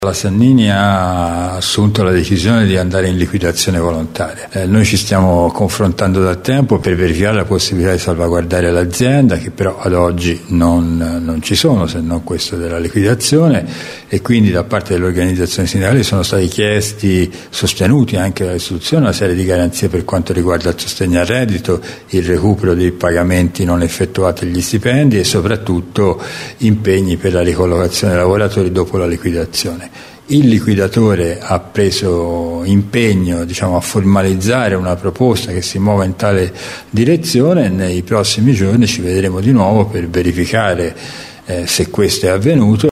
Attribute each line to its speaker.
Speaker 1: La Sannini ha assunto la decisione di andare in liquidazione volontaria. Noi ci stiamo confrontando da tempo per verificare la possibilità di salvaguardare l'azienda, che però ad oggi non ci sono, se non questo della liquidazione, e quindi da parte delle organizzazioni sindacali sono stati sostenuti anche dall'istituzione una serie di garanzie per quanto riguarda il sostegno al reddito, il recupero dei pagamenti non effettuati agli stipendi e soprattutto impegni per la ricollocazione dei lavoratori dopo la liquidazione. Il liquidatore ha preso impegno, a formalizzare una proposta che si muova in tale direzione e nei prossimi giorni ci vedremo di nuovo per verificare se questo è avvenuto.